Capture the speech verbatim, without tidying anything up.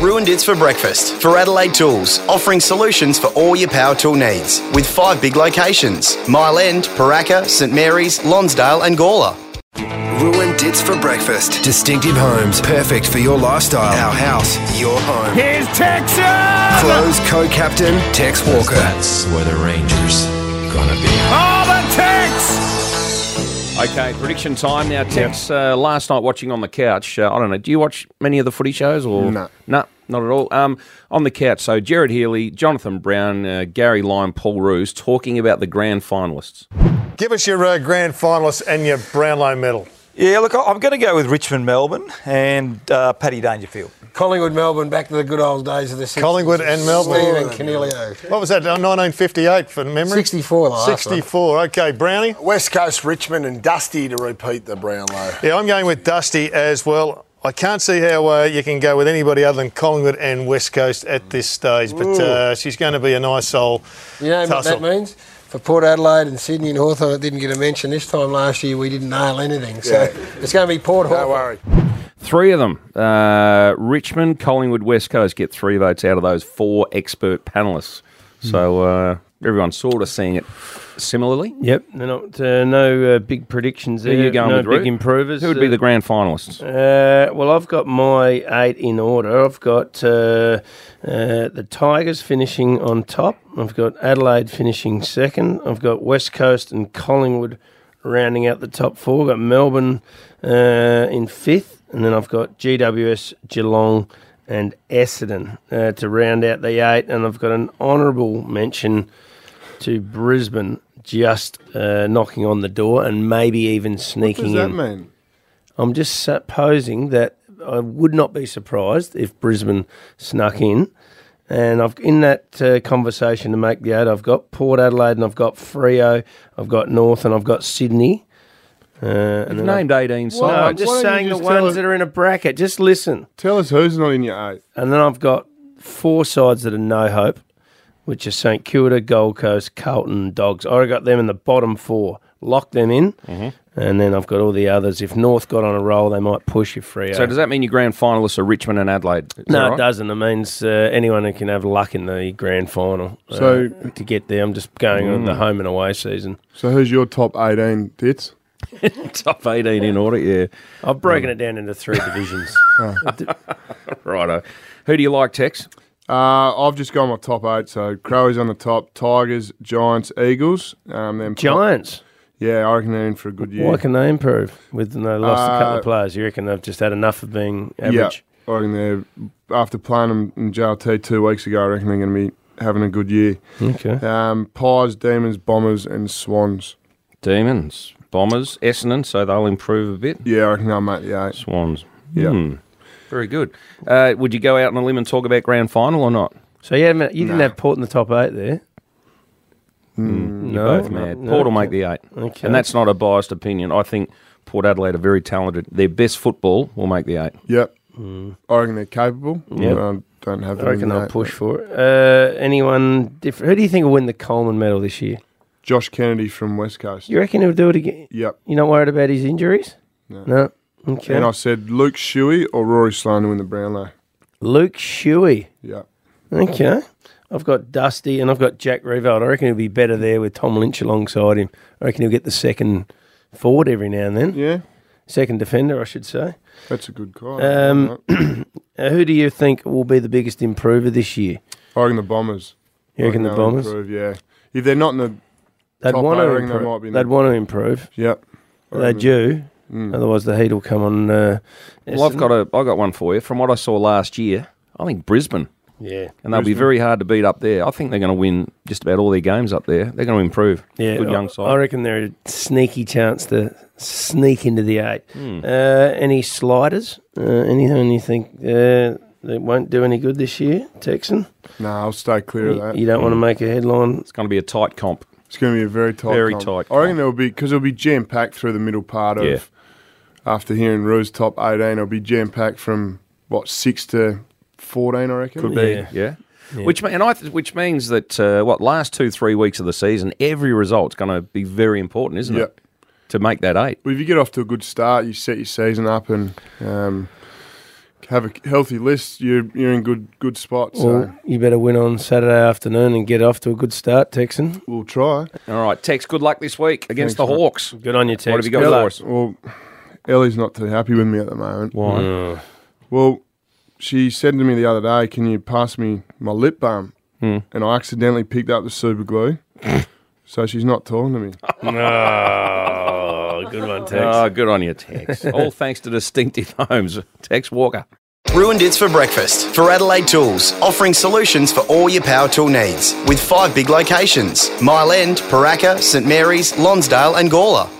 Ruined It's for Breakfast for Adelaide Tools, offering solutions for all your power tool needs with five big locations: Mile End, Paraka, St Mary's, Lonsdale and Gawler. Ruined It's for Breakfast. Distinctive homes, perfect for your lifestyle. Our house, your home. Here's Texan! Close co-captain Tex Walker. That's where the Rangers gonna be. Oh, the Tex! Okay, prediction time now. Tex, uh, last night watching on the couch, uh, I don't know, do you watch many of the footy shows? Or No. No, not at all. Um, on the couch, so Jared Healy, Jonathan Brown, uh, Gary Lyon, Paul Roos talking about the grand finalists. Give us your uh, grand finalists and your Brownlow medal. Yeah, look, I'm going to go with Richmond, Melbourne and uh, Paddy Dangerfield. Collingwood, Melbourne, back to the good old days of the sixties. Collingwood and Melbourne. Stephen Caniglio. What was that, nineteen fifty-eight for memory? sixty-four, the last sixty-four, one. OK. Brownie? West Coast, Richmond and Dusty to repeat the Brownlow. Yeah, I'm going with Dusty as well. I can't see how uh, you can go with anybody other than Collingwood and West Coast at this stage, but uh, she's going to be a nice soul. You know tussle. what that means? For Port Adelaide and Sydney and Hawthorn, it didn't get a mention. This time last year, we didn't nail anything. So Yeah. it's going to be Port Hawthorn. Don't worry. Three of them, uh, Richmond, Collingwood, West Coast, get three votes out of those four expert panellists. So uh, everyone's sort of seeing it similarly. Yep, they're not, uh, no uh, big predictions there. Who are you going no with, big Root? improvers. Who would be Uh, the grand finalists? Uh, well, I've got my eight in order. I've got uh, uh, the Tigers finishing on top. I've got Adelaide finishing second. I've got West Coast and Collingwood rounding out the top four. I've got Melbourne uh, in fifth. And then I've got G W S, Geelong and Essendon uh, to round out the eight. And I've got an honourable mention to Brisbane just uh, knocking on the door and maybe even sneaking What does in. that mean? I'm just supposing that I would not be surprised if Brisbane snuck in. And I've in that uh, conversation to make the eight, I've got Port Adelaide and I've got Freo, I've got North and I've got Sydney. Uh, and You've then named I've- eighteen No, I'm sides. just Why don't saying you the just tell ones us- that are in a bracket. Just listen. Tell us who's not in your eight. And then I've got four sides that are no hope, which are St Kilda, Gold Coast, Carlton, and Dogs. I got them in the bottom four. Lock them in. Mm-hmm. And then I've got all the others. If North got on a roll, they might push you free. So does that mean your grand finalists are Richmond and Adelaide? Is that No, right? it doesn't. It means uh, anyone who can have luck in the grand final. uh, So- to get there, I'm just going on the home and away season. So who's your top eighteen, Tits? Top eighteen in order, yeah. I've broken it down into three divisions. Righto. Who do you like, Tex? Uh, I've just gone my top eight. So Crowies on the top, Tigers, Giants, Eagles. Um, then Giants. Yeah, I reckon they're in for a good year. Why can they improve? With they lost a couple Uh, of players, you reckon they've just had enough of being Yeah, average? I reckon they're, after playing them in J L T two weeks ago, I reckon they're going to be having a good year. Okay. Um, Pies, Demons, Bombers and Swans. Demons, Bombers, Essendon, so they'll improve a bit. Yeah, I reckon they'll make the eight. Swans. Yeah. Hmm. Very good. Uh, would you go out on a limb and talk about grand final or not? So yeah, you didn't No. have Port in the top eight there. Mm, No, You're both mad. no, Port will okay. make the eight. Okay. And that's not a biased opinion. I think Port Adelaide are very talented. Their best football will make the eight. Yep. I reckon they're capable. Yep. I don't have them I reckon in the they'll eight, push but for it. Uh, anyone different? Who do you think will win the Coleman medal this year? Josh Kennedy from West Coast. You reckon he'll do it again? Yep. You're not worried about his injuries? No. No. Okay. And I said Luke Shuey or Rory Sloan to win the Brownlow. Luke Shuey. Yep. Okay. I've got Dusty and I've got Jack Reveld. I reckon he'll be better there with Tom Lynch alongside him. I reckon he'll get the second forward every now and then. Yeah, Second defender, I should say. that's a good call. Um, Uh, who do you think will be the biggest improver this year? I reckon the Bombers. You reckon I the they'll Bombers? Improve, yeah. If they're not in the They'd top want eight, I to reckon they might improve. be in They'd the- want to improve. Yep. I They reckon- do. Mm. Otherwise, the heat will come on. Uh, Well, I've Essendon. got a, I got one for you. From what I saw last year, I think Brisbane, Yeah. and they'll be very hard to beat up there. I think they're going to win just about all their games up there. They're going to improve. Yeah, Good young I, side. I reckon they're a sneaky chance to sneak into the eight. Hmm. Uh, any sliders? Uh, anything you think uh, that won't do any good this year, Texan? No, I'll stay clear of You, that. you don't want to make a headline. It's going to be a tight comp. It's going to be a very tight Very comp. tight I reckon comp. there'll be, because it'll be jam-packed through the middle part of, Yeah. after hearing Rue's top eighteen, it'll be jam-packed from, what, six to fourteen, I reckon? Could Yeah. be, yeah. Which me- and I th- which means that uh, what last two three weeks of the season, every result's going to be very important, isn't Yep. it? To make that eight. Well, if you get off to a good start, you set your season up and um, have a healthy list, you're you're in good good spot. So Well, you better win on Saturday afternoon and get off to a good start, Texan. we'll try. All right, Tex, good luck this week against Thanks, the mate. Hawks. Good on you, Tex. What have you got Good for luck. us? Well, Ellie's not too happy with me at the moment. Why? Mm. Well, she said to me the other day, "Can you pass me my lip balm?" Hmm. And I accidentally picked up the super glue, so she's not talking to me. Oh, good one, Tex. Oh, good on you, Tex. All thanks to Distinctive Homes. Tex Walker. Ruined It's for Breakfast for Adelaide Tools, offering solutions for all your power tool needs with five big locations: Mile End, Paraka, St Mary's, Lonsdale and Gawler.